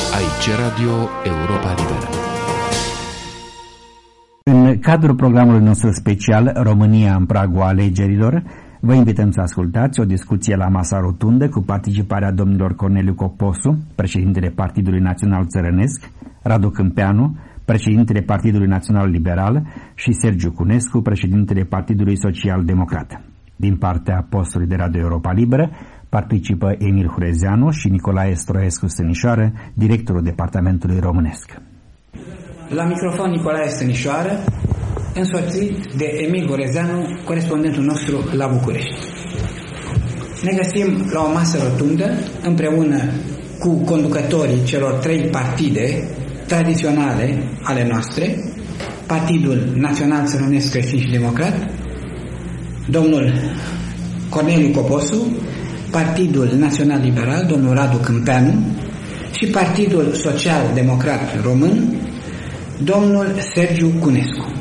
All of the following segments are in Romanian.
Aici Radio Europa Liberă. În cadrul programului nostru special România în pragul alegerilor, vă invităm să ascultați o discuție la masa rotundă cu participarea domnilor Corneliu Coposu, președintele Partidului Național Țărănesc, Radu Câmpeanu, președintele Partidului Național Liberal și Sergiu Cunescu, președintele Partidului Social Democrat. Din partea postului de Radio Europa Liberă participă Emil Hurezeanu și Nicolae Stroescu Stănișoară, directorul Departamentului Românesc. La microfon Nicolae Stănișoară, însoțit de Emil Hurezeanu, corespondentul nostru la București. Ne găsim la o masă rotundă împreună cu conducătorii celor trei partide tradiționale ale noastre, Partidul Național Țărănesc Creștin și Democrat, domnul Corneliu Coposu, Partidul Național Liberal, domnul Radu Câmpeanu și Partidul Social Democrat Român, domnul Sergiu Cunescu.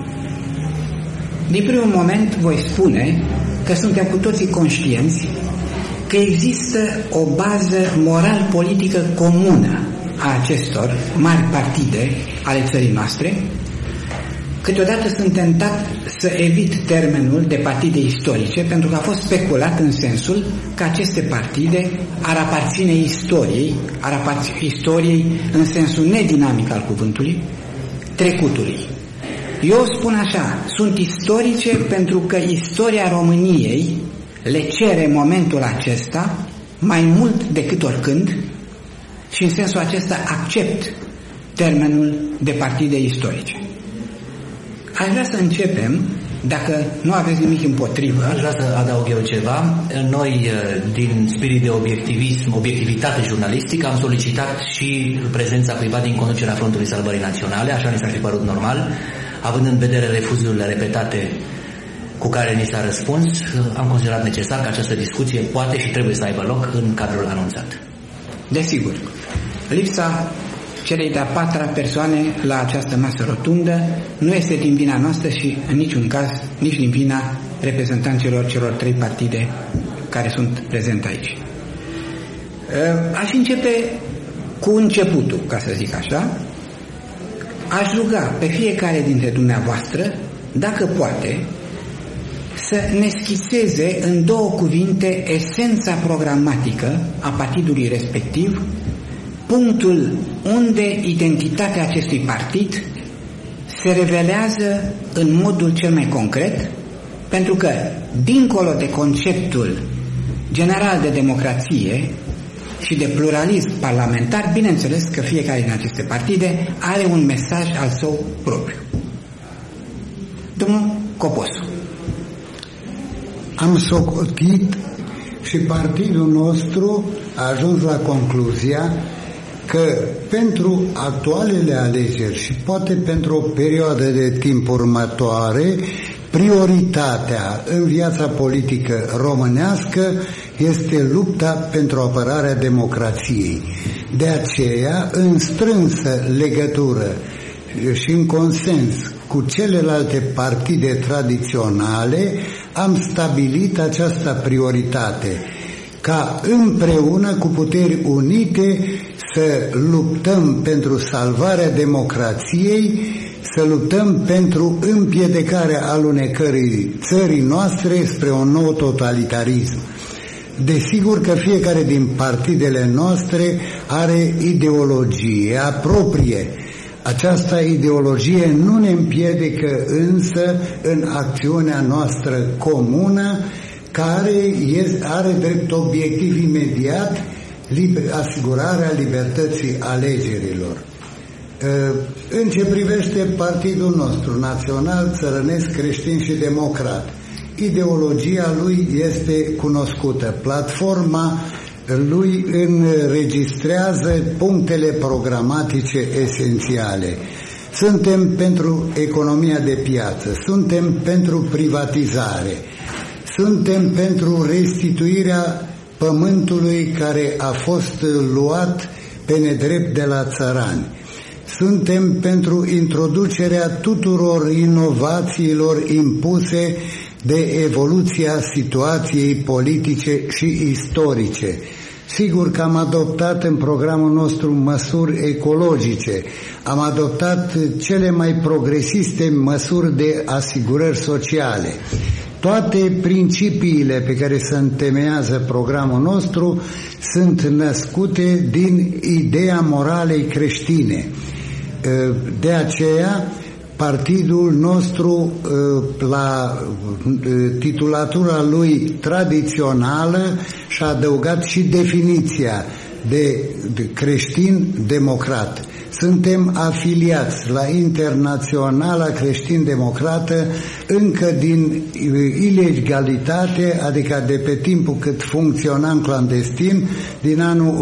Din primul moment voi spune că suntem cu toții conștienți că există o bază moral-politică comună a acestor mari partide ale țării noastre. Câteodată sunt tentat să evit termenul de partide istorice, pentru că a fost speculat în sensul că aceste partide ar aparține istoriei în sensul nedinamic al cuvântului, trecutului. Eu spun așa, sunt istorice pentru că istoria României le cere în momentul acesta mai mult decât oricând și în sensul acesta accept termenul de partide istorice. Aș vrea să începem, dacă nu aveți nimic împotrivă. Aș vrea să adaug eu ceva. Noi, din spirit de obiectivitate jurnalistică, am solicitat și prezența cuiva din conducerea Frontului Salvării Naționale, așa ni s-ar fi părut normal, având în vedere refuzurile repetate cu care ni s-a răspuns, am considerat necesar că această discuție poate și trebuie să aibă loc în cadrul anunțat. Desigur, lipsa celei de-a patra persoane la această masă rotundă nu este din vina noastră și în niciun caz nici din vina reprezentanților celor trei partide care sunt prezente aici. Aș începe cu începutul, ca să zic așa. Aș ruga pe fiecare dintre dumneavoastră, dacă poate, să ne schițeze în două cuvinte esența programatică a partidului respectiv, punctul unde identitatea acestui partid se revelează în modul cel mai concret, pentru că, dincolo de conceptul general de democrație și de pluralism parlamentar, bineînțeles că fiecare din aceste partide are un mesaj al său propriu. Domnul Coposu. Am socotit și partidul nostru a ajuns la concluzia că pentru actualele alegeri și poate pentru o perioadă de timp următoare, prioritatea în viața politică românească este lupta pentru apărarea democrației. De aceea, în strânsă legătură și în consens cu celelalte partide tradiționale, am stabilit această prioritate, ca împreună cu puteri unite să luptăm pentru salvarea democrației, să luptăm pentru împiedicarea alunecării țării noastre spre un nou totalitarism. Desigur că fiecare din partidele noastre are ideologia proprie. Această ideologie nu ne împiedică însă în acțiunea noastră comună, care are drept obiectiv imediat asigurarea libertății alegerilor. În ce privește partidul nostru național, țărănesc, creștin și democrat, ideologia lui este cunoscută. Platforma lui înregistrează punctele programatice esențiale. Suntem pentru economia de piață, suntem pentru privatizare, suntem pentru restituirea pământului care a fost luat pe nedrept de la țărani. Suntem pentru introducerea tuturor inovațiilor impuse de evoluția situației politice și istorice. Sigur că am adoptat în programul nostru măsuri ecologice, am adoptat cele mai progresiste măsuri de asigurări sociale. Toate principiile pe care se întemeiază programul nostru sunt născute din ideea moralei creștine. De aceea, partidul nostru, la titulatura lui tradițională, și-a adăugat și definiția de creștin-democrat. Suntem afiliați la Internaționala Creștin-Democrată încă din ilegalitate, adică de pe timpul cât funcționam clandestin, din anul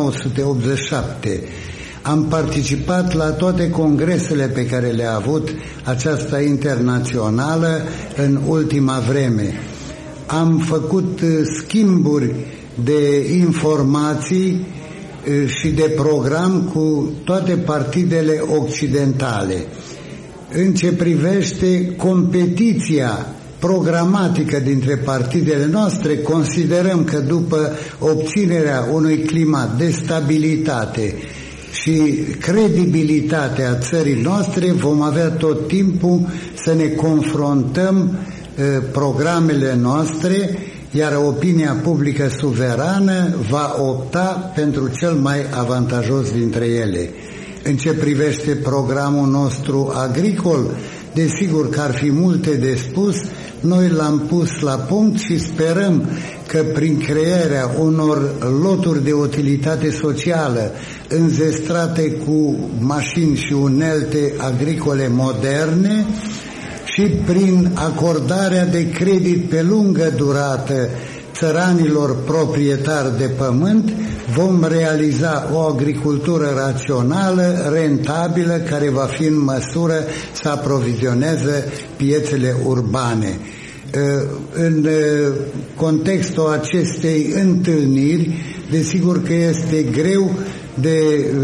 1987. Am participat la toate congresele pe care le-a avut această internațională în ultima vreme. Am făcut schimburi de informații și de program cu toate partidele occidentale. În ce privește competiția programatică dintre partidele noastre, considerăm că după obținerea unui climat de stabilitate și credibilitate a țării noastre, vom avea tot timpul să ne confruntăm programele noastre, iar opinia publică suverană va opta pentru cel mai avantajos dintre ele. În ce privește programul nostru agricol, desigur că ar fi multe de spus, noi l-am pus la punct și sperăm că prin crearea unor loturi de utilitate socială înzestrate cu mașini și unelte agricole moderne și prin acordarea de credit pe lungă durată țăranilor proprietari de pământ, vom realiza o agricultură rațională, rentabilă, care va fi în măsură să aprovizioneze piețele urbane. În contextul acestei întâlniri, desigur că este greu de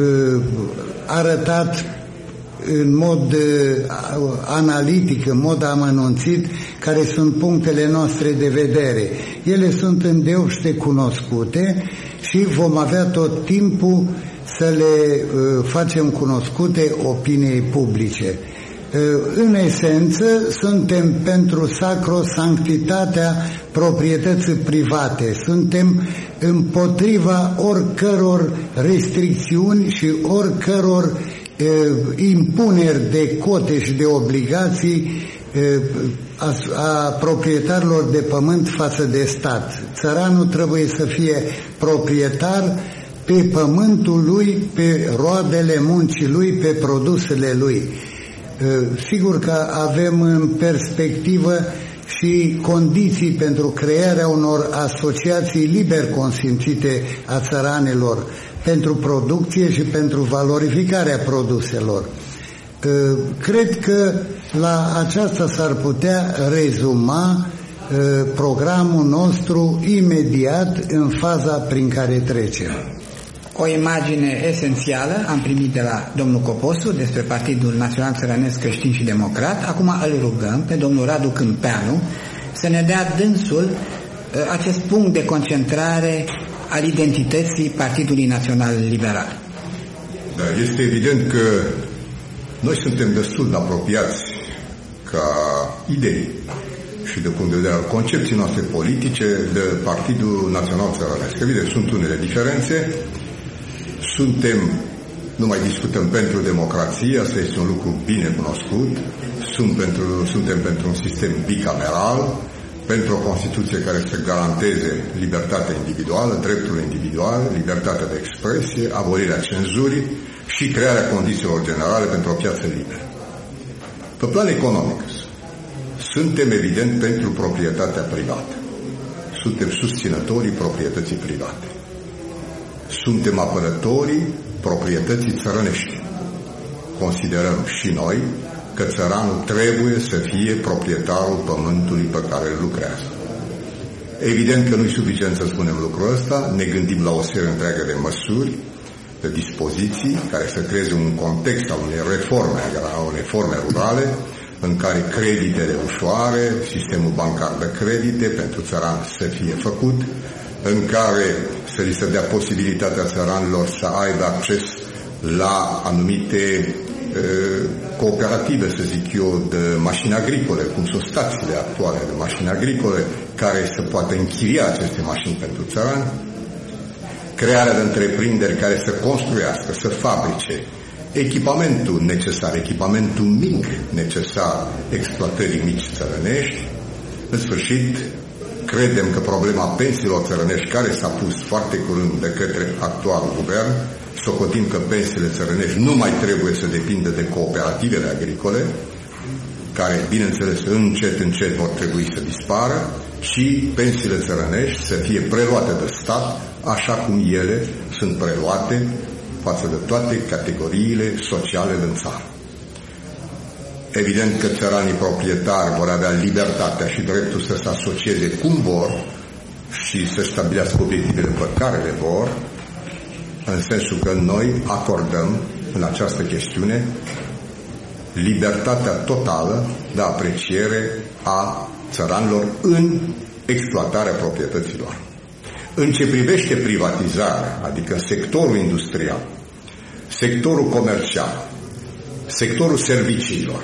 arătat în mod analitic, în mod amănunțit, care sunt punctele noastre de vedere. Ele sunt îndeopște cunoscute și vom avea tot timpul să le facem cunoscute opiniei publice. În esență, suntem pentru sacrosanctitatea proprietății private, suntem împotriva oricăror restricțiuni și oricăror impuneri de cote și de obligații a proprietarilor de pământ față de stat. Țăranul trebuie să fie proprietar pe pământul lui, pe roadele muncii lui, pe produsele lui. Sigur că avem în perspectivă și condiții pentru crearea unor asociații liber consimțite a țăranilor pentru producție și pentru valorificarea produselor. Cred că la aceasta s-ar putea rezuma programul nostru imediat în faza prin care trecem. O imagine esențială am primit de la domnul Coposu despre Partidul Național Țăranesc Creștin și Democrat. Acum îl rugăm pe domnul Radu Câmpeanu să ne dea dânsul acest punct de concentrare al identității Partidului Național Liberal. Da, este evident că noi suntem destul de apropiați ca idei și de punct de vedere al concepției noastre politice de Partidul Național Țăranesc. Evident, sunt unele diferențe. Nu mai discutăm pentru democrație, asta este un lucru bine cunoscut. Suntem pentru un sistem bicameral, pentru o Constituție care să garanteze libertatea individuală, dreptul individual, libertatea de expresie, abolirea cenzurii și crearea condițiilor generale pentru o piață liberă. Pe plan economic, suntem evident pentru proprietatea privată. Suntem susținătorii proprietății private. Suntem apărătorii proprietății țărănești. Considerăm și noi că țăranul trebuie să fie proprietarul pământului pe care îl lucrează. Evident că nu e suficient să spunem lucrul ăsta, ne gândim la o serie întreagă de măsuri, de dispoziții care să creeze un context al unei reforme rurale, în care creditele ușoare, sistemul bancar de credite pentru țăran să fie făcut, în care să li se dea posibilitatea țăranilor să aibă acces la anumite cooperative, să zic eu, de mașini agricole, cum sunt stațiile actuale de mașini agricole, care să poată închiria aceste mașini pentru țărani, crearea de întreprinderi care să construiască, să fabrice echipamentul necesar, echipamentul mic necesar exploatării mici țărănești. În sfârșit, credem că problema pensiilor țărănești, care s-a pus foarte curând de către actualul guvern, socotim că pensiile țărănești nu mai trebuie să depindă de cooperativele agricole, care, bineînțeles, încet vor trebui să dispară, și pensiile țărănești să fie preluate de stat, așa cum ele sunt preluate față de toate categoriile sociale din țară. Evident că țăranii proprietari vor avea libertatea și dreptul să se asocieze cum vor și să stabilească obiectivele pe care le vor, în sensul că noi acordăm în această chestiune libertatea totală de apreciere a țăranilor în exploatarea proprietăților. În ce privește privatizarea, adică sectorul industrial, sectorul comercial, sectorul serviciilor,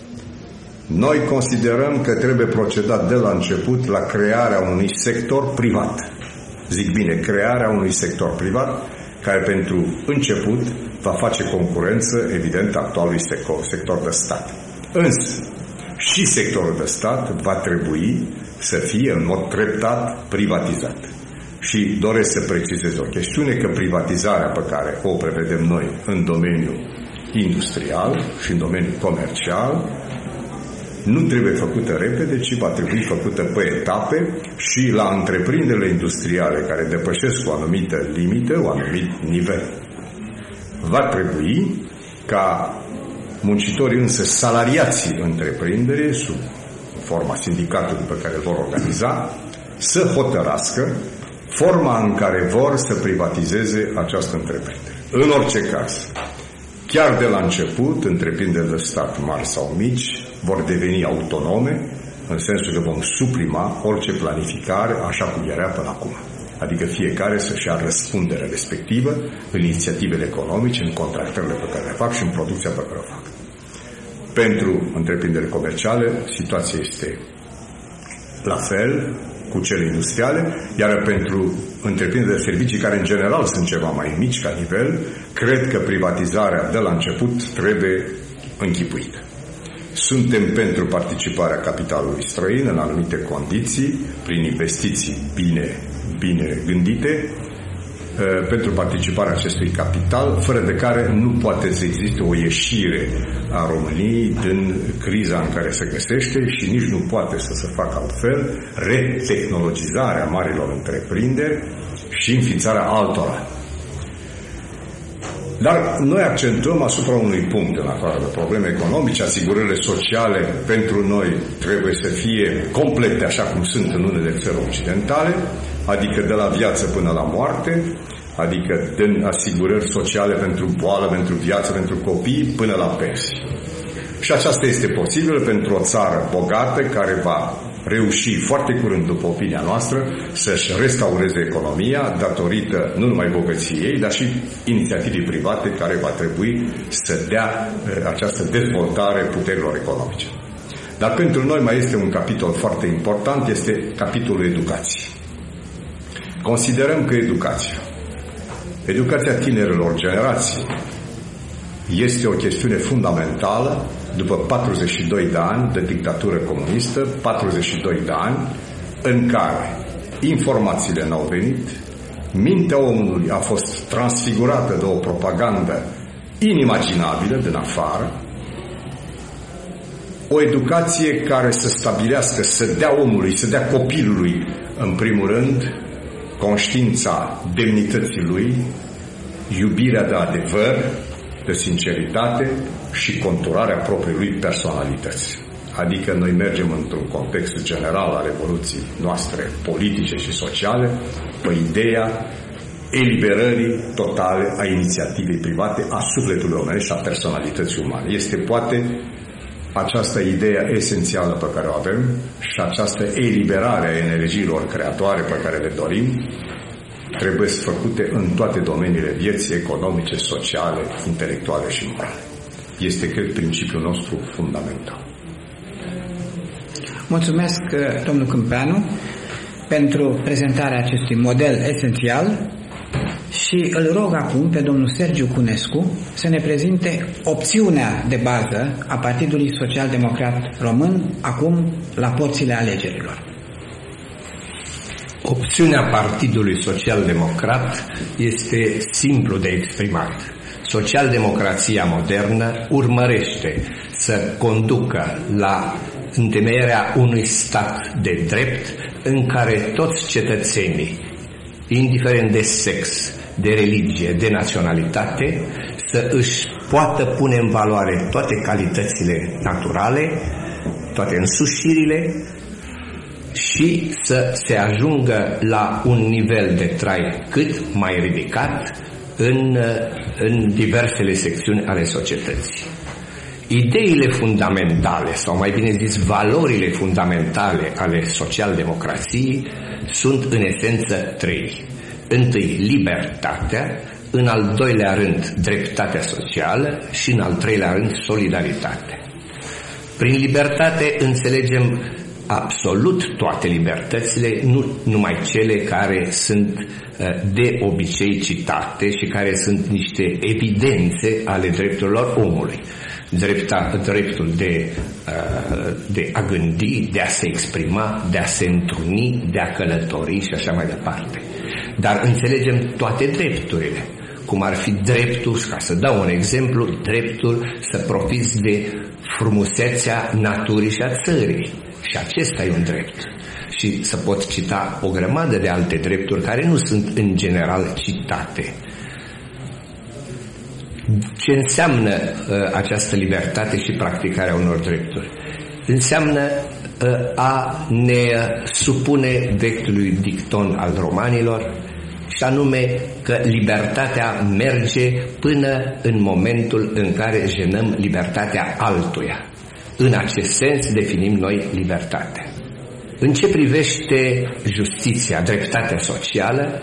noi considerăm că trebuie procedat de la început la crearea unui sector privat. Zic bine, crearea unui sector privat care pentru început va face concurență, evident, actualului sector de stat. Însă, și sectorul de stat va trebui să fie în mod treptat privatizat. Și doresc să precizez o chestiune, că privatizarea pe care o prevedem noi în domeniul industrial și în domeniul comercial nu trebuie făcută repede, ci va trebui făcută pe etape și la întreprinderile industriale care depășesc o anumită limită, un anumit nivel. Va trebui ca muncitorii însă salariații întreprinderii, sub forma sindicatului pe care îl vor organiza, să hotărască forma în care vor să privatizeze această întreprindere. În orice caz, chiar de la început, întreprinderile de stat mari sau mici vor deveni autonome, în sensul că vom suprima orice planificare așa cum era până acum. Adică fiecare să-și ia răspunderea respectivă în inițiativele economice, în contractările pe care le fac și în producția pe care o fac. Pentru întreprinderile comerciale, situația este la fel cu cele industriale, iar pentru întreprinderile de servicii, care în general sunt ceva mai mici ca nivel, cred că privatizarea de la început trebuie închipuită. Suntem pentru participarea capitalului străin în anumite condiții, prin investiții bine gândite, pentru participarea acestui capital, fără de care nu poate să existe o ieșire a României din criza în care se găsește și nici nu poate să se facă altfel retehnologizarea marilor întreprinderi și înființarea altora. Dar noi accentuăm asupra unui punct, în afară de probleme economice, asigurările sociale pentru noi trebuie să fie complete așa cum sunt în unele țări occidentale, adică de la viață până la moarte, adică din asigurări sociale pentru boală, pentru viață, pentru copii, până la pensii. Și aceasta este posibil pentru o țară bogată care va reuși foarte curând, după opinia noastră, să-și restaureze economia datorită nu numai bogăției ei, dar și inițiativii private care va trebui să dea această dezvoltare puterilor economice. Dar pentru noi mai este un capitol foarte important, este capitolul educației. Considerăm că educația tinerilor generații este o chestiune fundamentală după 42 de ani de dictatură comunistă, 42 de ani în care informațiile n-au venit, mintea omului a fost transfigurată de o propagandă inimaginabilă din afară, o educație care să stabilească, să dea omului, să dea copilului, în primul rând, conștiința demnității lui, iubirea de adevăr, de sinceritate și conturarea propriului personalități. Adică noi mergem într-un context general al evoluției noastre politice și sociale pe ideea eliberării totale a inițiativei private, a sufletului omenesc și a personalității umane. Este poate această idee esențială pe care o avem și această eliberare a energiilor creatoare pe care le dorim trebuie făcute în toate domeniile vieții economice, sociale, intelectuale și morale. Este, cred, principiul nostru fundamental. Mulțumesc, domnul Câmpeanu, pentru prezentarea acestui model esențial și îl rog acum pe domnul Sergiu Cunescu să ne prezinte opțiunea de bază a Partidului Social Democrat Român acum la porțile alegerilor. Opțiunea Partidului Social Democrat este simplu de exprimat. Socialdemocrația modernă urmărește să conducă la întemeierea unui stat de drept în care toți cetățenii, indiferent de sex, de religie, de naționalitate, să își poată pune în valoare toate calitățile naturale, toate însușirile și să se ajungă la un nivel de trai cât mai ridicat în diversele secțiuni ale societății. Ideile fundamentale, sau mai bine zis, valorile fundamentale ale socialdemocrației sunt în esență trei. Întâi, libertatea, în al doilea rând, dreptatea socială și în al treilea rând, solidaritatea. Prin libertate înțelegem absolut toate libertățile, nu numai cele care sunt de obicei citate și care sunt niște evidențe ale drepturilor omului. Dreptul de a gândi, de a se exprima, de a se întruni, de a călători și așa mai departe. Dar înțelegem toate drepturile, cum ar fi dreptul, ca să dau un exemplu, dreptul să profiți de frumusețea naturii și a țării. Și acesta e un drept. Și să pot cita o grămadă de alte drepturi care nu sunt în general citate. Ce înseamnă această libertate și practicarea unor drepturi? Înseamnă a ne supune vechiului dicton al romanilor, și anume că libertatea merge până în momentul în care jenăm libertatea altuia. În acest sens definim noi libertatea. În ce privește justiția, dreptatea socială,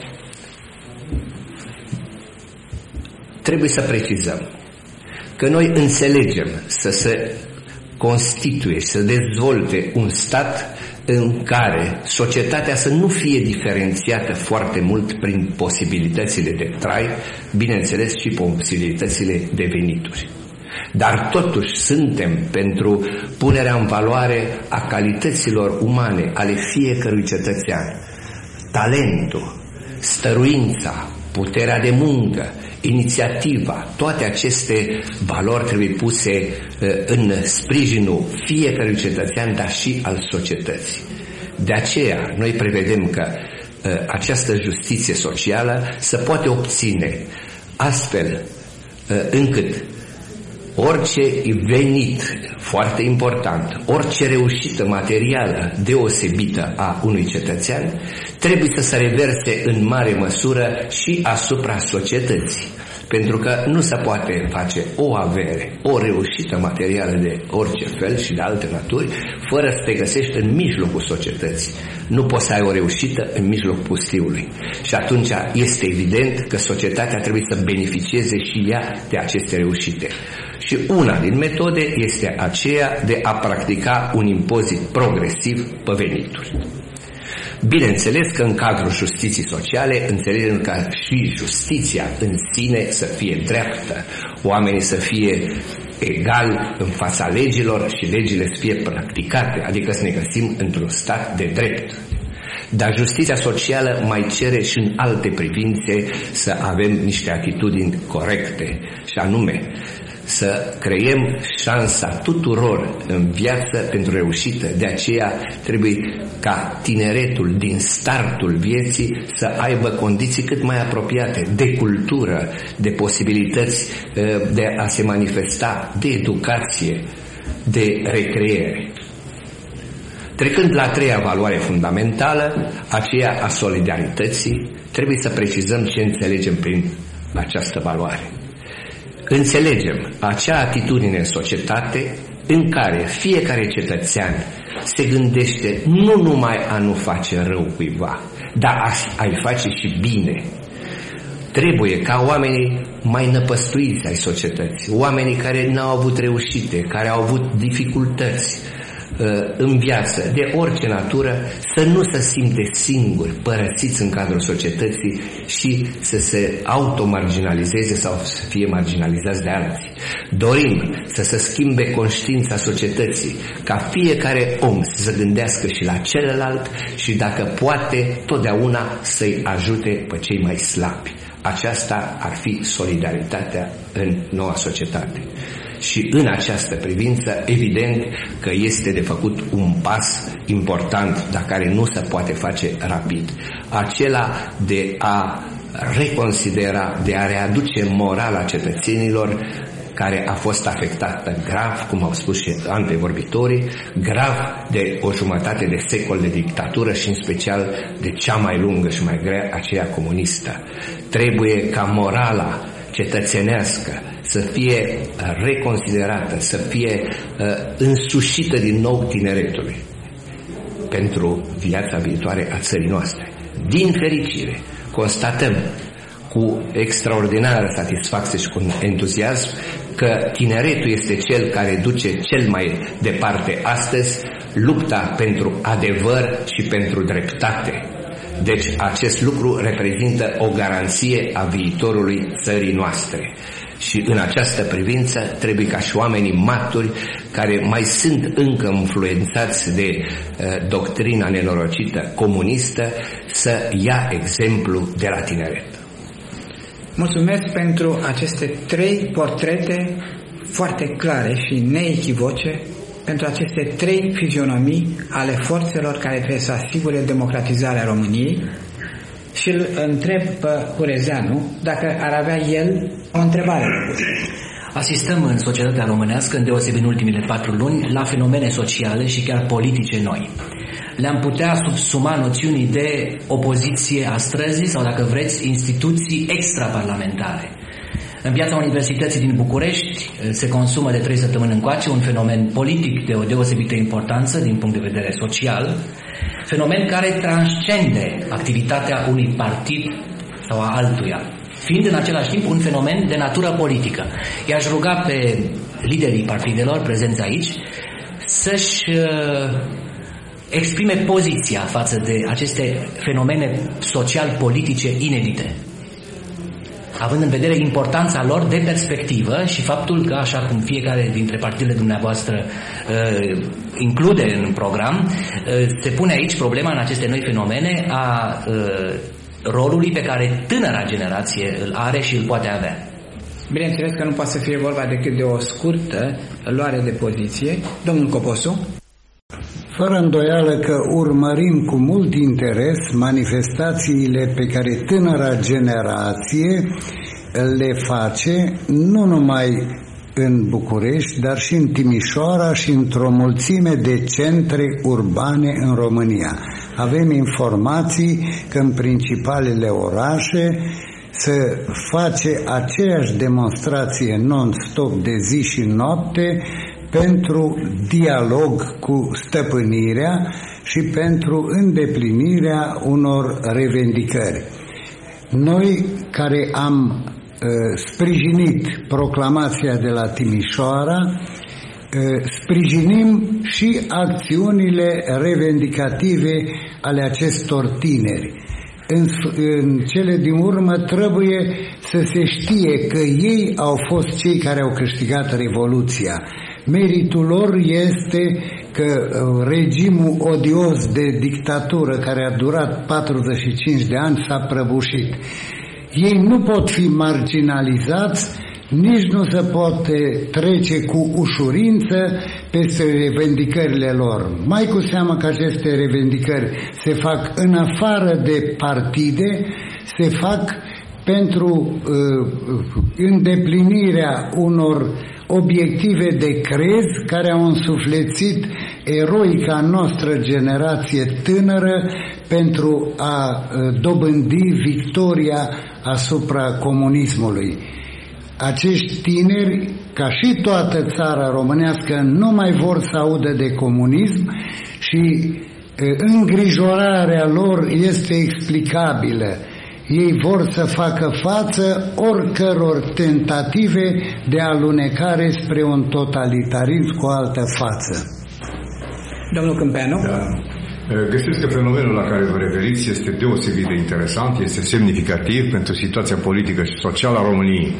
trebuie să precizăm că noi înțelegem să se constituie, să dezvolte un stat în care societatea să nu fie diferențiată foarte mult prin posibilitățile de trai, bineînțeles și posibilitățile de venituri. Dar totuși suntem pentru punerea în valoare a calităților umane ale fiecărui cetățean. Talentul, stăruința, puterea de muncă, inițiativa, toate aceste valori trebuie puse în sprijinul fiecărui cetățean, dar și al societății. De aceea noi prevedem că această justiție socială se poate obține astfel încât orice venit, foarte important, orice reușită materială deosebită a unui cetățean trebuie să se reverse în mare măsură și asupra societății. Pentru că nu se poate face o avere, o reușită materială de orice fel și de alte naturi, fără să te găsești în mijlocul societății. Nu poți să ai o reușită în mijlocul pustiului. Și atunci este evident că societatea trebuie să beneficieze și ea de aceste reușite. Și una din metode este aceea de a practica un impozit progresiv pe venituri. Bineînțeles că în cadrul justiției sociale înțelegem ca și justiția în sine să fie dreaptă, oamenii să fie egali în fața legilor și legile să fie practicate, adică să ne găsim într-un stat de drept. Dar justiția socială mai cere și în alte privințe să avem niște atitudini corecte, și anume să creăm șansa tuturor în viață pentru reușită. De aceea trebuie ca tineretul din startul vieții să aibă condiții cât mai apropiate de cultură, de posibilități de a se manifesta, de educație, de recreere. Trecând la a treia valoare fundamentală, aceea a solidarității, trebuie să precizăm ce înțelegem prin această valoare. Înțelegem acea atitudine în societate în care fiecare cetățean se gândește nu numai a nu face rău cuiva, dar ai face și bine. Trebuie ca oamenii mai năpăstuiți ai societății, oamenii care n-au avut reușite, care au avut dificultăți în viață, de orice natură, să nu se simte singuri, părăsiți în cadrul societății și să se automarginalizeze sau să fie marginalizați de alții. Dorim să se schimbe conștiința societății, ca fiecare om să se gândească și la celălalt și, dacă poate, totdeauna să-i ajute pe cei mai slabi. Aceasta ar fi solidaritatea în noua societate. Și în această privință, evident că este de făcut un pas important, dar care nu se poate face rapid. Acela de a reconsidera, de a readuce morala cetățenilor care a fost afectată grav, cum au spus și antevorbitorii, grav de o jumătate de secol de dictatură și în special de cea mai lungă și mai grea, aceea comunistă. Trebuie ca morala cetățenească să fie reconsiderată, să fie însușită din nou tineretului pentru viața viitoare a țării noastre. Din fericire, constatăm cu extraordinară satisfacție și cu entuziasm că tineretul este cel care duce cel mai departe astăzi lupta pentru adevăr și pentru dreptate. Deci acest lucru reprezintă o garanție a viitorului țării noastre. Și în această privință trebuie ca și oamenii maturi care mai sunt încă influențați de doctrina nenorocită comunistă să ia exemplu de la tineret. Mulțumesc pentru aceste 3 portrete foarte clare și neechivoce, pentru aceste 3 fizionomii ale forțelor care trebuie să asigure democratizarea României. Și îl întreb pe Hurezeanu dacă ar avea el o întrebare. Asistăm în societatea românească, îndeosebi în ultimile 4 luni, la fenomene sociale și chiar politice noi. Le-am putea subsuma noțiunii de opoziție a străzii sau, dacă vreți, instituții extraparlamentare. În viața Universității din București se consumă de 3 săptămâni încoace un fenomen politic de o deosebită importanță din punct de vedere social, fenomen care transcende activitatea unui partid sau a altuia, fiind în același timp un fenomen de natură politică. I-aș ruga pe liderii partidelor prezenți aici să-și exprime poziția față de aceste fenomene social-politice inedite, având în vedere importanța lor de perspectivă și faptul că, așa cum fiecare dintre partidele dumneavoastră include în program, se pune aici problema în aceste noi fenomene a rolului pe care tânăra generație îl are și îl poate avea. Bineînțeles că nu poate să fie vorba decât de o scurtă luare de poziție. Domnul Coposu? Fără îndoială că urmărim cu mult interes manifestațiile pe care tânăra generație le face, nu numai în București, dar și în Timișoara și într-o mulțime de centre urbane în România. Avem informații că în principalele orașe se face aceeași demonstrație non-stop de zi și noapte pentru dialog cu stăpânirea și pentru îndeplinirea unor revendicări. Noi care am sprijinit proclamația de la Timișoara, sprijinim și acțiunile revendicative ale acestor tineri. În cele din urmă trebuie să se știe că ei au fost cei care au câștigat Revoluția. Meritul lor este că regimul odios de dictatură care a durat 45 de ani s-a prăbușit. Ei nu pot fi marginalizați, nici nu se poate trece cu ușurință peste revendicările lor. Mai cu seamă că aceste revendicări se fac în afară de partide, se fac pentru îndeplinirea unor obiective de crez care au însuflețit eroica noastră generație tânără pentru a dobândi victoria asupra comunismului. Acești tineri, ca și toată țara românească, nu mai vor să audă de comunism și Îngrijorarea lor este explicabilă. Ei vor să facă față oricăror tentative de alunecare spre un totalitarism cu altă față. Domnul Câmpeanu? Da. Găsesc că fenomenul la care vă referiți este deosebit de interesant, este semnificativ pentru situația politică și socială a României.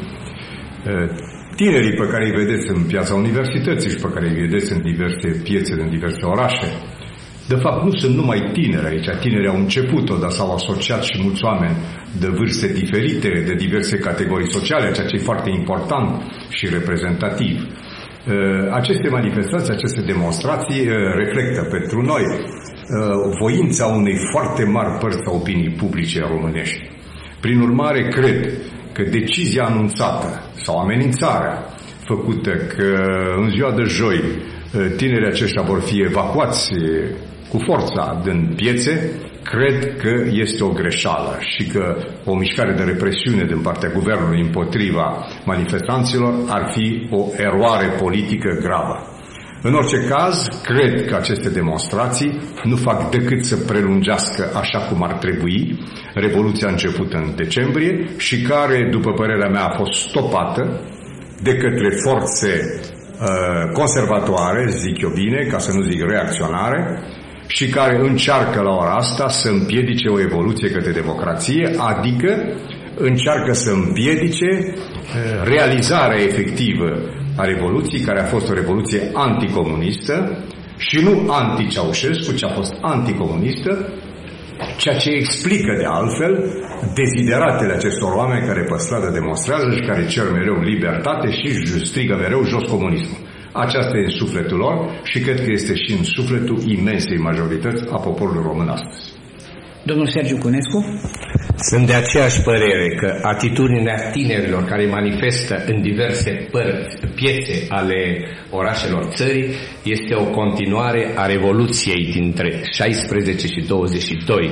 Tinerii pe care îi vedeți în piața universității și pe care îi vedeți în diverse piețe, în diverse orașe, de fapt nu sunt numai tineri aici, tinerii au început-o, dar s-au asociat și mulți oameni de vârste diferite, de diverse categorii sociale, ceea ce e foarte important și reprezentativ. Aceste manifestații, aceste demonstrații reflectă pentru noi voința unei foarte mari părți a opiniei publice românești. Prin urmare, cred că decizia anunțată sau amenințarea făcută că în ziua de joi tinerii aceștia vor fi evacuați cu forța din piețe, cred că este o greșeală și că o mișcare de represiune din partea guvernului împotriva manifestanților ar fi o eroare politică gravă. În orice caz, cred că aceste demonstrații nu fac decât să prelungească așa cum ar trebui revoluția începută în decembrie și care, după părerea mea, a fost stopată de către forțe conservatoare, zic eu bine, ca să nu zic reacționare, și care încearcă la ora asta să împiedice o evoluție către democrație, adică încearcă să împiedice realizarea efectivă a revoluției, care a fost o revoluție anticomunistă și nu anti-Ceaușescu, ci a fost anticomunistă, ceea ce explică de altfel dezideratele acestor oameni care pe stradă demonstrează și care cer mereu libertate și strigă mereu jos comunismul. Aceasta e în sufletul lor și cred că este și în sufletul imensei majorități a poporului român astăzi. Domnul Sergiu Cunescu? Sunt de aceeași părere că atitudinea tinerilor care manifestă în diverse piețe ale orașelor țării este o continuare a revoluției dintre 16 și 22.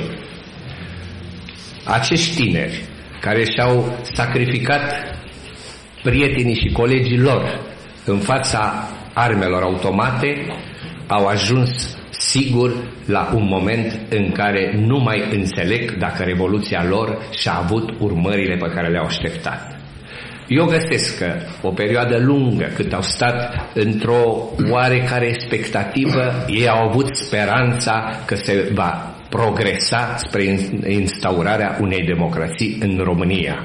Acești tineri care și-au sacrificat prietenii și colegii lor în fața armelor automate au ajuns sigur la un moment în care nu mai înțeleg dacă revoluția lor și-a avut urmările pe care le-au așteptat. Eu găsesc că o perioadă lungă cât au stat într-o oarecare expectativă, ei au avut speranța că se va progresa spre instaurarea unei democrații în România.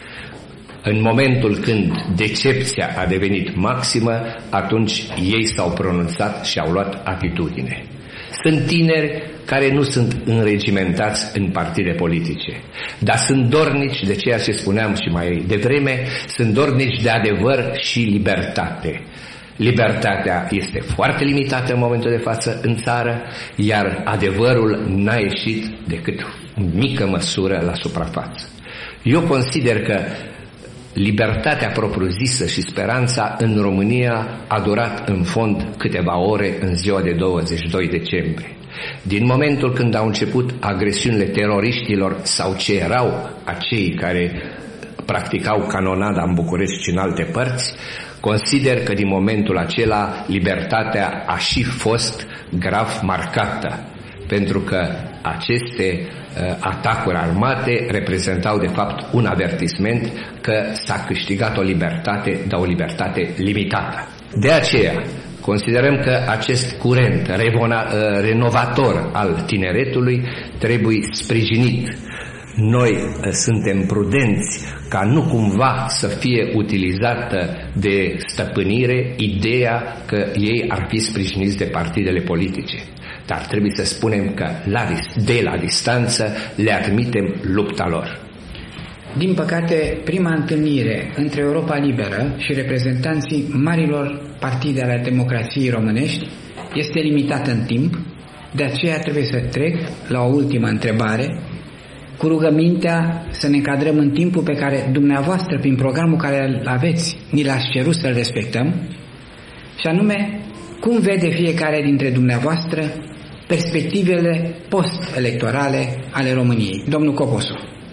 În momentul când decepția a devenit maximă, atunci ei s-au pronunțat și au luat atitudine. Sunt tineri care nu sunt înregimentați în partide politice, dar sunt dornici de ceea ce spuneam și mai devreme, sunt dornici de adevăr și libertate. Libertatea este foarte limitată în momentul de față în țară, iar adevărul n-a ieșit decât în mică măsură la suprafață. Eu consider că libertatea propriu-zisă și speranța în România a durat în fond câteva ore în ziua de 22 decembrie. Din momentul când au început agresiunile teroriștilor sau ce erau acei care practicau canonada în București și în alte părți, consider că din momentul acela libertatea a și fost grav marcată, pentru că aceste atacuri armate reprezentau de fapt un avertisment că s-a câștigat o libertate, dar o libertate limitată. De aceea considerăm că acest curent renovator al tineretului trebuie sprijinit. Noi suntem prudenți ca nu cumva să fie utilizată de stăpânire ideea că ei ar fi sprijiniți de partidele politice. Dar trebuie să spunem că de la distanță le admitem lupta lor. Din păcate, prima întâlnire între Europa Liberă și reprezentanții marilor partide ale democrației românești este limitată în timp, de aceea trebuie să trec la o ultimă întrebare, cu rugămintea să ne încadrăm în timpul pe care dumneavoastră, prin programul care îl aveți, ni l-ați cerut să-l respectăm, și anume, cum vede fiecare dintre dumneavoastră perspectivele post-electorale ale României? Domnul Coposu.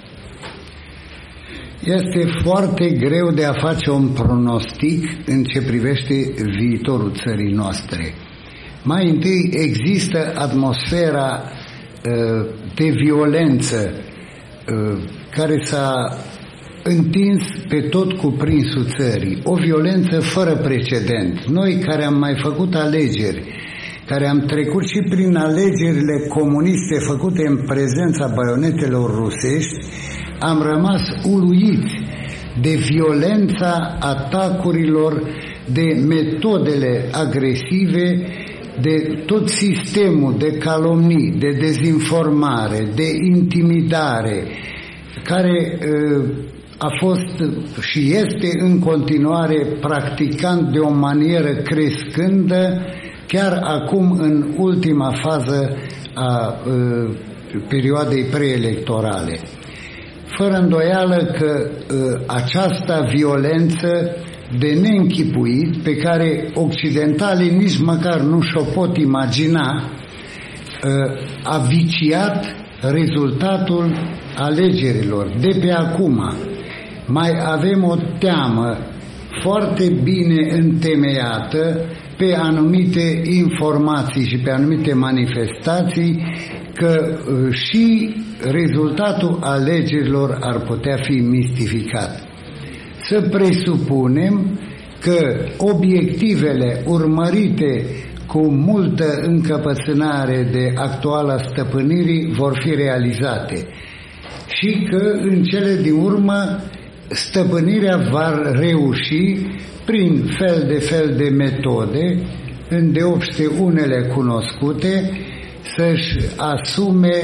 Este foarte greu de a face un pronostic în ce privește viitorul țării noastre. Mai întâi există atmosfera de violență care s-a întins pe tot cuprinsul țării, o violență fără precedent. Noi care am mai făcut alegeri, care am trecut și prin alegerile comuniste făcute în prezența baionetelor rusești, am rămas uluiți de violența atacurilor, de metodele agresive, de tot sistemul de calomnii, de dezinformare, de intimidare, care a fost și este în continuare practicant de o manieră crescândă, chiar acum în ultima fază a perioadei preelectorale. Fără îndoială că această violență de neînchipuit, pe care occidentalii nici măcar nu și-o pot imagina, a viciat rezultatul alegerilor de pe acum. Mai avem o teamă foarte bine întemeiată pe anumite informații și pe anumite manifestații că și rezultatul alegerilor ar putea fi mistificat. Să presupunem că obiectivele urmărite cu multă încăpățânare de actuala stăpânirii vor fi realizate și că în cele din urmă stăpânirea va reuși prin fel de metode, îndeopște unele cunoscute, să-și asume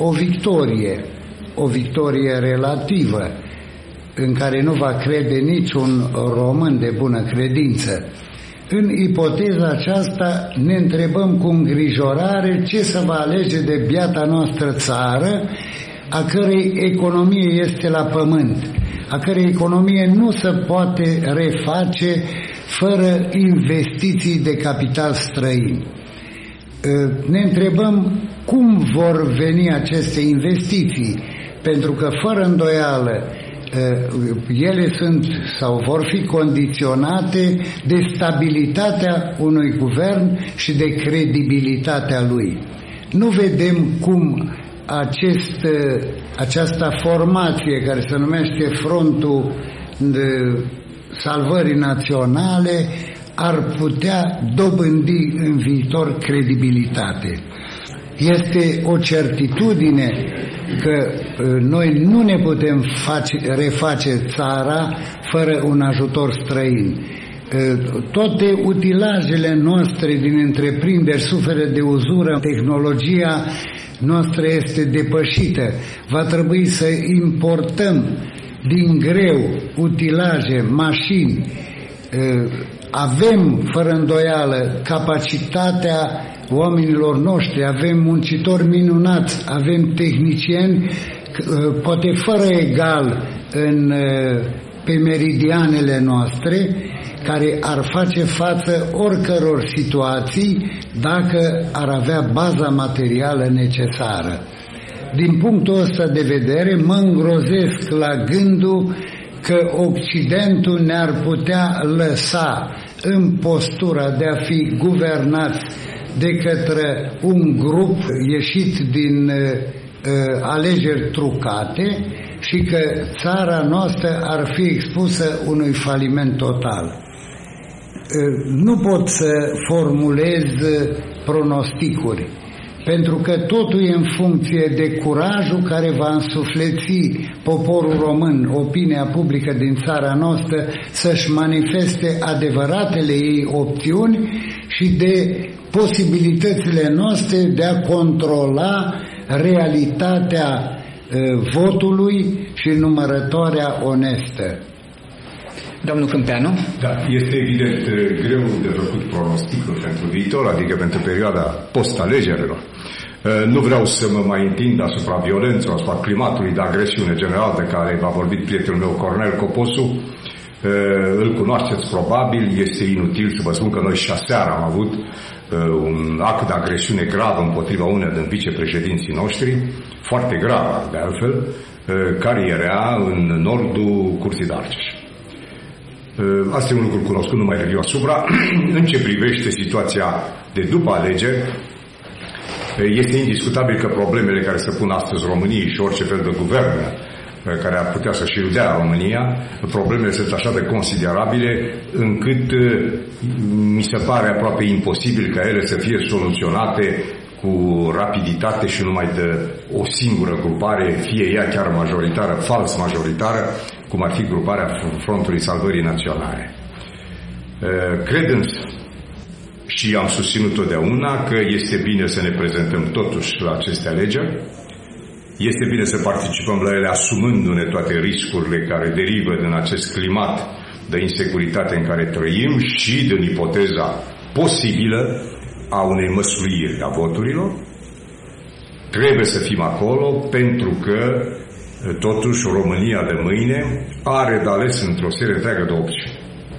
o victorie relativă, în care nu va crede niciun român de bună credință. În ipoteza aceasta ne întrebăm cu îngrijorare ce se va alege de biata noastră țară, a cărei economie este la pământ, a cărei economie nu se poate reface fără investiții de capital străin. Ne întrebăm cum vor veni aceste investiții, pentru că fără îndoială ele sunt sau vor fi condiționate de stabilitatea unui guvern și de credibilitatea lui. Nu vedem cum această formație care se numește Frontul de Salvării Naționale ar putea dobândi în viitor credibilitate. Este o certitudine că noi nu ne putem reface țara fără un ajutor străin. Toate utilajele noastre din întreprinderi suferă de uzură, tehnologia noastră este depășită, va trebui să importăm din greu utilaje, mașini. Avem fără îndoială capacitatea oamenilor noștri, avem muncitori minunați, avem tehnicieni poate fără egal pe meridianele noastre, care ar face față oricăror situații dacă ar avea baza materială necesară. Din punctul ăsta de vedere, mă îngrozesc la gândul că Occidentul ne-ar putea lăsa în postura de a fi guvernați de către un grup ieșit din alegeri trucate și că țara noastră ar fi expusă unui faliment total. Nu pot să formulez pronosticuri, pentru că totul e în funcție de curajul care va însufleți poporul român, opinia publică din țara noastră, să-și manifeste adevăratele ei opțiuni și de posibilitățile noastre de a controla realitatea votului și numărătoarea onestă. Domnul Câmpeanu? Da, este evident greu de făcut pronosticul pentru viitor, adică pentru perioada post-alegerilor. Nu vreau să mă mai întind asupra violenței, asupra climatului de agresiune general de care v-a vorbit prietenul meu Cornel Coposu. Îl cunoașteți probabil, este inutil să vă spun că noi și aseară am avut un act de agresiune grav împotriva unei din vicepreședinții noștri, foarte grav de altfel, care era în nordul Curții de Argeș. Asta e un lucru cunoscut, nu mai revin asupra. În ce privește situația de după alegeri, este indiscutabil că problemele care se pun astăzi României și orice fel de guvern care ar putea să-și iludea România, problemele sunt așa de considerabile încât mi se pare aproape imposibil ca ele să fie soluționate cu rapiditate și numai de o singură grupare, fie ea chiar majoritară, fals majoritară, cum ar fi gruparea Frontului Salvării Naționale. Cred însă, și am susținut totdeauna, că este bine să ne prezentăm totuși la aceste alegeri, este bine să participăm la ele asumându-ne toate riscurile care derivă din acest climat de insecuritate în care trăim și din ipoteza posibilă a unei măsluiri a voturilor. Trebuie să fim acolo pentru că totuși România de mâine are de ales într-o serie întreagă de opțiuni.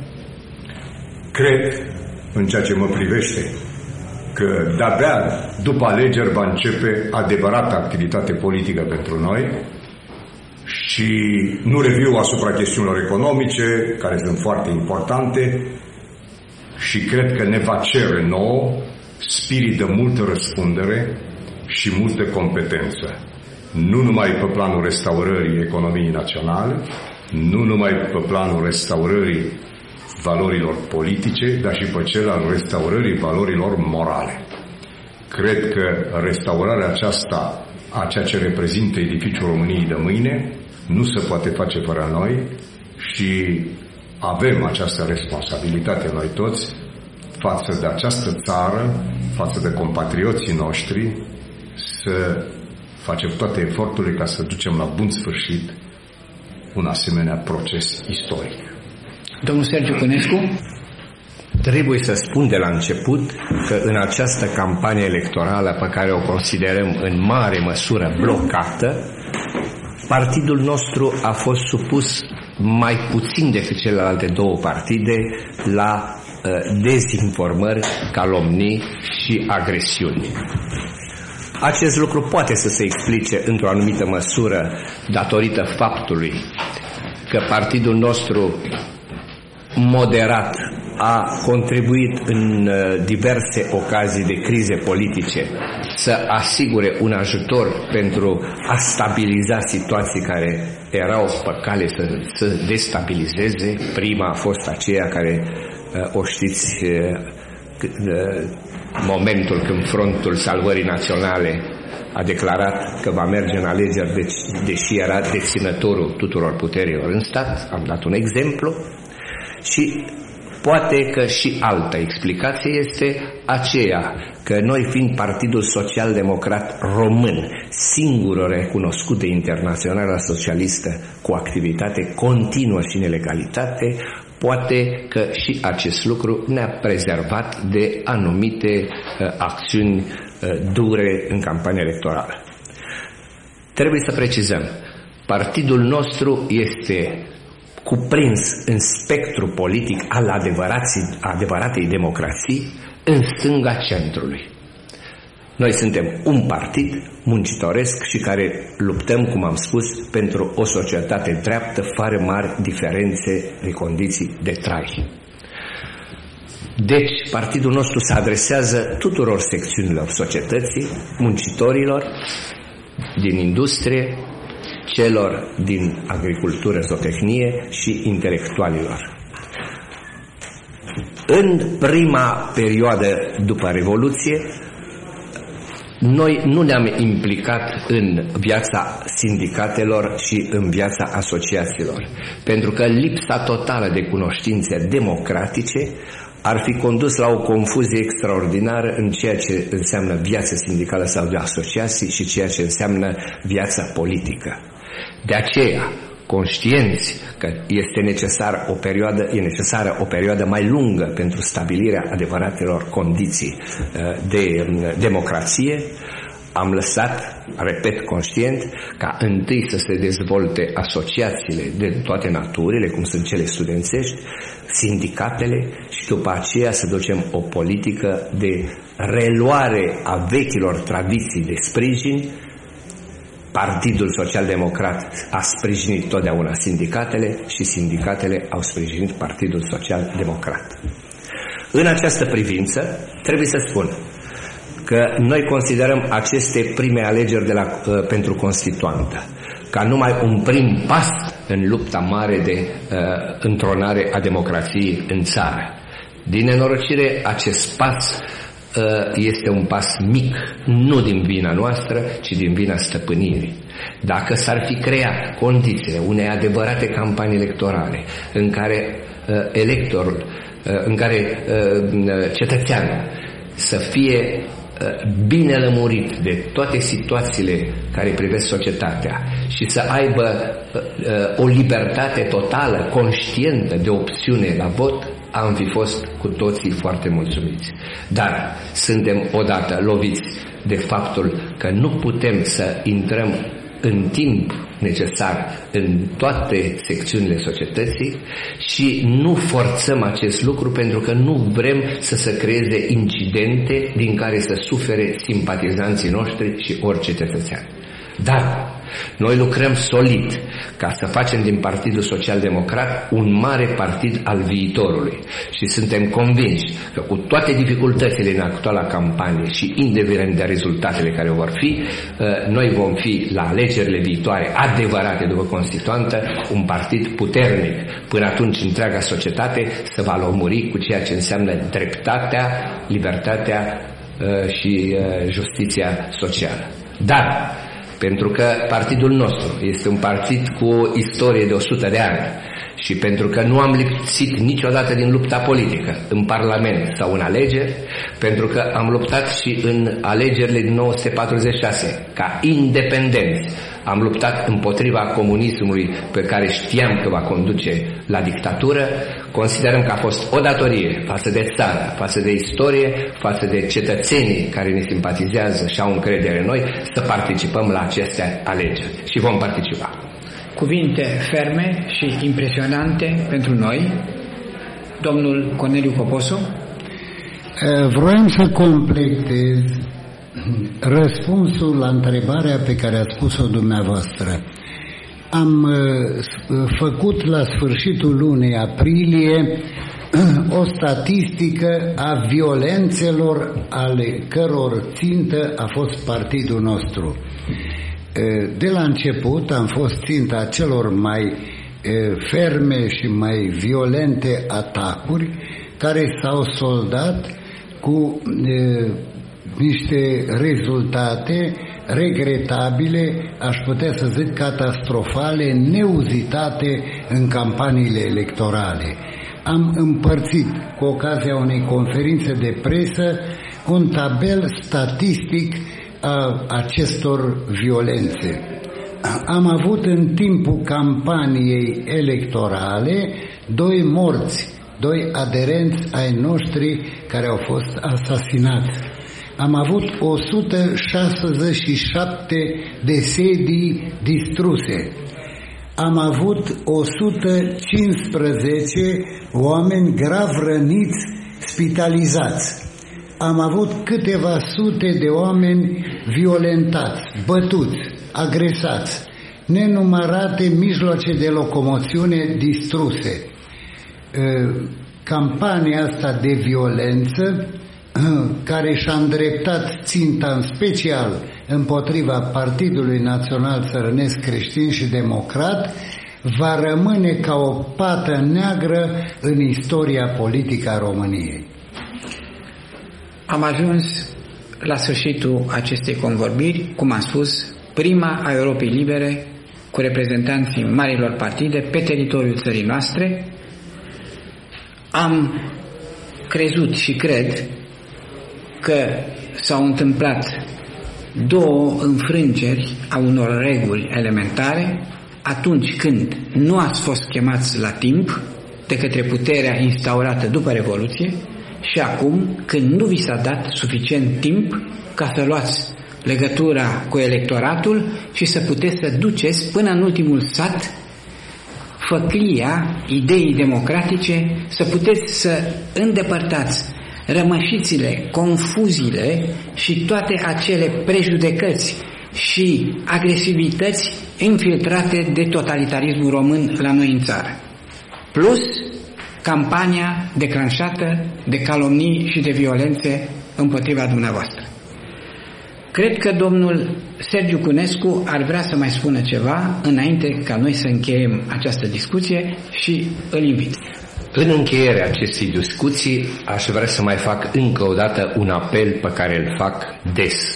Cred, în ceea ce mă privește, că de-abia după alegeri va începe adevărată activitate politică pentru noi și nu reviu asupra chestiunilor economice, care sunt foarte importante, și cred că ne va cere nouă spirit de multă răspundere și multă competență. Nu numai pe planul restaurării economiei naționale, nu numai pe planul restaurării valorilor politice, dar și pe cel al restaurării valorilor morale. Cred că restaurarea aceasta a ceea ce reprezintă edificiul României de mâine nu se poate face fără noi și avem această responsabilitate noi toți față de această țară, față de compatrioții noștri, să facem toate eforturile ca să ducem la bun sfârșit un asemenea proces istoric. Domnul Sergiu Cănescu? Trebuie să spun de la început că în această campanie electorală pe care o considerăm în mare măsură blocată, partidul nostru a fost supus mai puțin decât celelalte două partide la dezinformări, calomnii și agresiuni. Acest lucru poate să se explice într-o anumită măsură datorită faptului că partidul nostru moderat a contribuit în diverse ocazii de crize politice să asigure un ajutor pentru a stabiliza situații care erau pe cale să se destabilizeze. Prima a fost aceea care o știți, momentul când Frontul Salvării Naționale a declarat că va merge în alegeri, deși era deținătorul tuturor puterilor în stat. Am dat un exemplu. Și poate că și altă explicație este aceea că noi, fiind Partidul Social-Democrat Român, singurul recunoscut de Internaționala Socialistă cu activitate continuă și în legalitate, poate că și acest lucru ne-a prezervat de anumite acțiuni dure în campania electorală. Trebuie să precizăm, partidul nostru este cuprins în spectru politic al adevăratei democrații în stânga centrului. Noi suntem un partid muncitoresc și care luptăm, cum am spus, pentru o societate dreaptă, fără mari diferențe de condiții de trai. Deci, partidul nostru se adresează tuturor secțiunilor societății, muncitorilor din industrie, celor din agricultură, zootehnie și intelectualilor. În prima perioadă după Revoluție, noi nu ne-am implicat în viața sindicatelor și în viața asociațiilor, pentru că lipsa totală de cunoștințe democratice ar fi condus la o confuzie extraordinară în ceea ce înseamnă viața sindicală sau de asociații și ceea ce înseamnă viața politică. De aceea, conștienți că e necesară o perioadă mai lungă pentru stabilirea adevăratelor condiții de democrație, am lăsat, repet, conștient, ca întâi să se dezvolte asociațiile de toate naturile, cum sunt cele studențești, sindicatele, și după aceea să ducem o politică de reluare a vechilor tradiții de sprijin Partidul Social-Democrat a sprijinit totdeauna sindicatele și sindicatele au sprijinit Partidul Social-Democrat. În această privință, trebuie să spun că noi considerăm aceste prime alegeri pentru constituantă ca numai un prim pas în lupta mare de întronare a democrației în țară. Din nenorocire, acest pas este un pas mic, nu din vina noastră, ci din vina stăpânirii. Dacă s-ar fi creat condițiile unei adevărate campanii electorale în care electorul, în care cetățeanul să fie bine lămurit de toate situațiile care privesc societatea și să aibă o libertate totală, conștientă de opțiune la vot, am fi fost cu toții foarte mulțumiți. Dar suntem odată loviți de faptul că nu putem să intrăm în timp necesar în toate secțiunile societății și nu forțăm acest lucru pentru că nu vrem să se creeze incidente din care să sufere simpatizanții noștri și orice cetățean. Dar noi lucrăm solid ca să facem din Partidul Social-Democrat un mare partid al viitorului și suntem convinși că cu toate dificultățile în actuala campanie și indiferent de rezultatele care vor fi, noi vom fi la alegerile viitoare adevărate după constituantă un partid puternic. Până atunci întreaga societate se va lămuri cu ceea ce înseamnă dreptatea, libertatea și justiția socială. Dar pentru că partidul nostru este un partid cu o istorie de 100 de ani și pentru că nu am lipsit niciodată din lupta politică în Parlament sau în alegeri, pentru că am luptat și în alegerile din 1946 ca independenți, am luptat împotriva comunismului pe care știam că va conduce la dictatură, considerăm că a fost o datorie față de țară, față de istorie, față de cetățenii care ne simpatizează și au încredere în noi, să participăm la aceste alegeri și vom participa. Cuvinte ferme și impresionante pentru noi, domnul Corneliu Coposu. Vroiam să completez răspunsul la întrebarea pe care a spus-o dumneavoastră. Am făcut la sfârșitul lunii aprilie o statistică a violențelor ale căror țintă a fost partidul nostru. De la început am fost ținta celor mai ferme și mai violente atacuri care s-au soldat cu niște rezultate regretabile, aș putea să zic catastrofale, neuzitate în campaniile electorale. Am împărțit, cu ocazia unei conferințe de presă, un tabel statistic a acestor violențe. Am avut în timpul campaniei electorale 2 morți, 2 aderenți ai noștri care au fost asasinați. Am avut 167 de sedii distruse. Am avut 115 oameni grav răniți, spitalizați. Am avut câteva sute de oameni violentați, bătuți, agresați, nenumărate mijloace de locomoțiune distruse. Campania asta de violență, care și-a îndreptat ținta în special împotriva Partidului Național Țărănesc Creștin și Democrat, va rămâne ca o pată neagră în istoria politică a României. Am ajuns la sfârșitul acestei convorbiri, cum am spus, prima a Europei Libere cu reprezentanții marilor partide pe teritoriul țării noastre. Am crezut și cred că s-au întâmplat 2 înfrângeri a unor reguli elementare atunci când nu ați fost chemați la timp de către puterea instaurată după Revoluție și acum când nu vi s-a dat suficient timp ca să luați legătura cu electoratul și să puteți să duceți până în ultimul sat făclia ideii democratice, să puteți să îndepărtați rămășițile, confuziile și toate acele prejudecăți și agresivități infiltrate de totalitarismul român la noi în țară, plus campania declanșată de calomnii și de violențe împotriva dumneavoastră. Cred că domnul Sergiu Cunescu ar vrea să mai spună ceva înainte ca noi să încheiem această discuție și îl invit. În încheierea acestei discuții aș vrea să mai fac încă o dată un apel pe care îl fac des.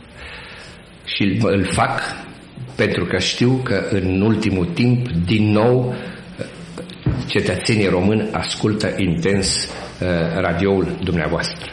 Și îl fac pentru că știu că în ultimul timp, din nou, cetățenii români ascultă intens radioul dumneavoastră.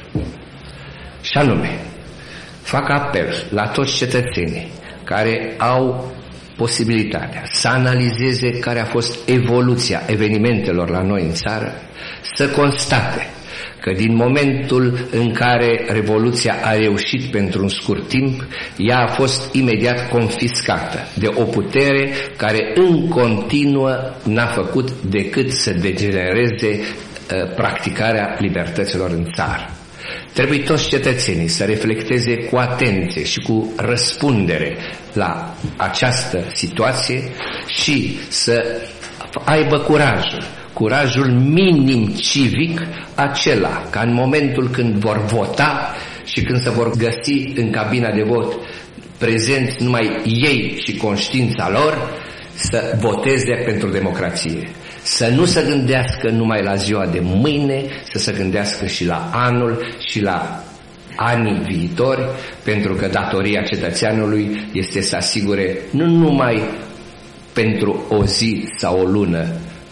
Și anume, fac apel la toți cetățenii care au posibilitatea să analizeze care a fost evoluția evenimentelor la noi în țară, să constate că din momentul în care Revoluția a reușit pentru un scurt timp, ea a fost imediat confiscată de o putere care în continuă n-a făcut decât să degenereze practicarea libertăților în țară. Trebuie toți cetățenii să reflecteze cu atenție și cu răspundere la această situație și să aibă curajul minim civic acela ca în momentul când vor vota și când se vor găsi în cabina de vot prezenți numai ei și conștiința lor, să voteze pentru democrație. Să nu se gândească numai la ziua de mâine, să se gândească și la anul și la anii viitori, pentru că datoria cetățeanului este să asigure nu numai pentru o zi sau o lună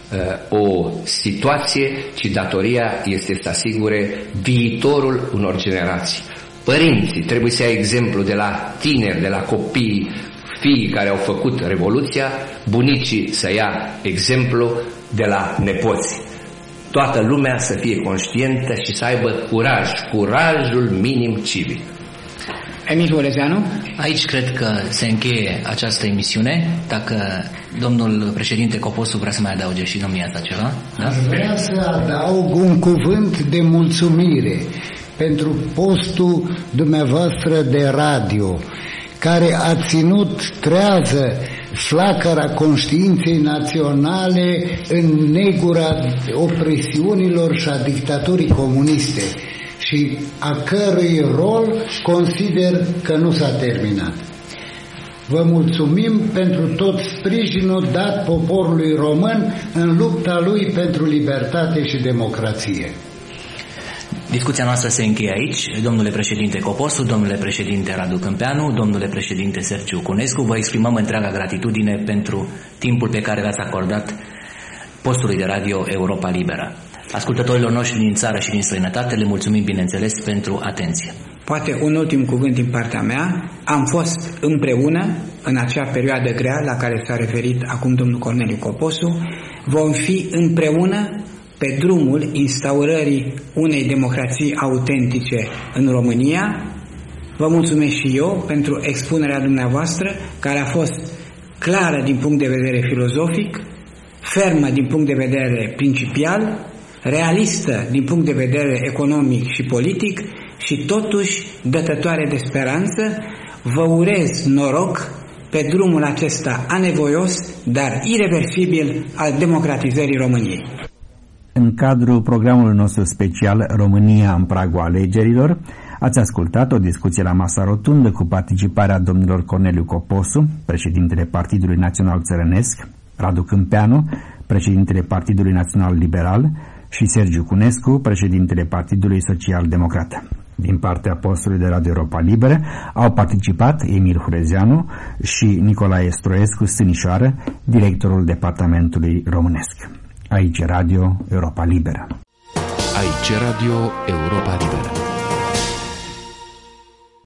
o situație, ci datoria este să asigure viitorul unor generații. Părinții trebuie să ia exemplu de la tineri, de la copii, fiii care au făcut Revoluția, bunicii să ia exemplu de la nepoți. Toată lumea să fie conștientă și să aibă curajul minim civic. Emil Hurezeanu? Aici cred că se încheie această emisiune. Dacă domnul președinte Coposu vrea să mai adauge și domnia asta ceva. Da? Aș vrea să adaug un cuvânt de mulțumire pentru postul dumneavoastră de radio, care a ținut trează flacăra conștiinței naționale în negura opresiunilor și a dictaturii comuniste și a cărui rol consider că nu s-a terminat. Vă mulțumim pentru tot sprijinul dat poporului român în lupta lui pentru libertate și democrație. Discuția noastră se încheie aici. Domnule președinte Coposu, domnule președinte Radu Câmpeanu, domnule președinte Sergiu Cunescu, vă exprimăm întreaga gratitudine pentru timpul pe care l-ați acordat postului de radio Europa Liberă. Ascultătorilor noștri din țară și din străinătate le mulțumim, bineînțeles, pentru atenție. Poate un ultim cuvânt din partea mea. Am fost împreună în acea perioadă grea la care s-a referit acum domnul Corneliu Coposu. Vom fi împreună pe drumul instaurării unei democrații autentice în România. Vă mulțumesc și eu pentru expunerea dumneavoastră, care a fost clară din punct de vedere filozofic, fermă din punct de vedere principial, realistă din punct de vedere economic și politic și totuși dătătoare de speranță. Vă urez noroc pe drumul acesta anevoios, dar ireversibil al democratizării României. În cadrul programului nostru special România în pragul alegerilor, ați ascultat o discuție la masa rotundă cu participarea domnilor Corneliu Coposu, președintele Partidului Național Țărănesc, Radu Câmpeanu, președintele Partidului Național Liberal și Sergiu Cunescu, președintele Partidului Social Democrat. Din partea postului de Radio Europa Liberă au participat Emil Hurezeanu și Nicolae Stroescu Stânișoară, directorul Departamentului Românesc. Aici Radio Europa Liberă. Aici Radio Europa Liberă.